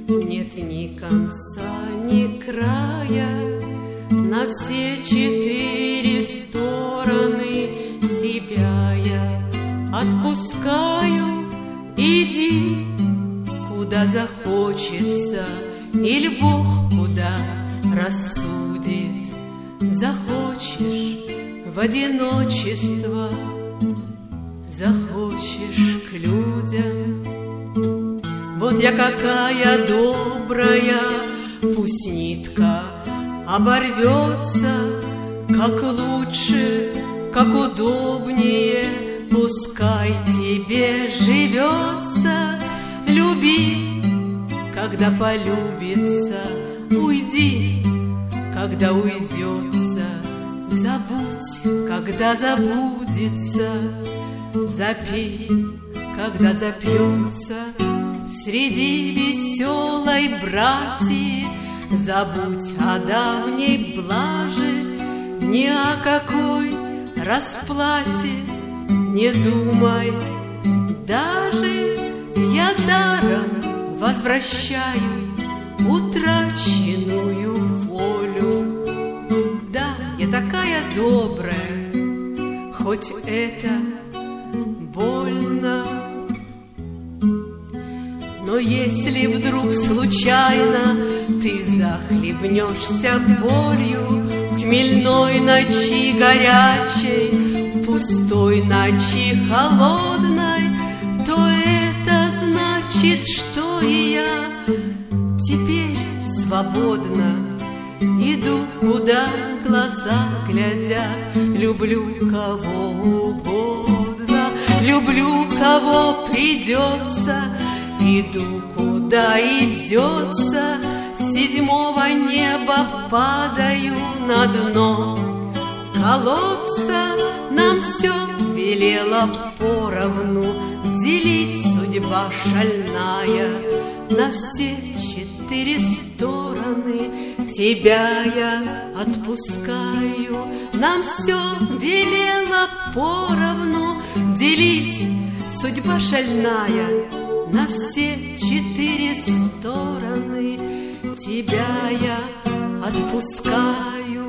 Нет ни конца, ни края, на все четыре стороны тебя я отпускаю. Иди, куда захочется, или Бог куда рассудит. Захочешь в одиночество, захочешь к людям. Вот я какая добрая, пусть нитка оборвется, как лучше, как удобнее, пускай тебе живется. Люби, когда полюбится, уйди, когда уйдется, забудь, когда забудется, запей, когда запьется. Среди веселой братьи забудь о давней блаже, ни о какой расплате не думай. Даже я даром возвращаю утраченную волю. Да, я такая добрая, хоть это больно. Но если вдруг случайно ты захлебнешься болью в хмельной ночи горячей, пустой ночи холодной, то это значит, что и я теперь свободна. Иду, куда глаза глядят, люблю кого угодно, люблю кого придется. Иду, куда идется, с седьмого неба падаю на дно колодца. Нам все велела поровну делить судьба шальная на все четыре стороны. Тебя я отпускаю. Нам все велела поровну делить судьба шальная на все четыре стороны. Тебя я отпускаю.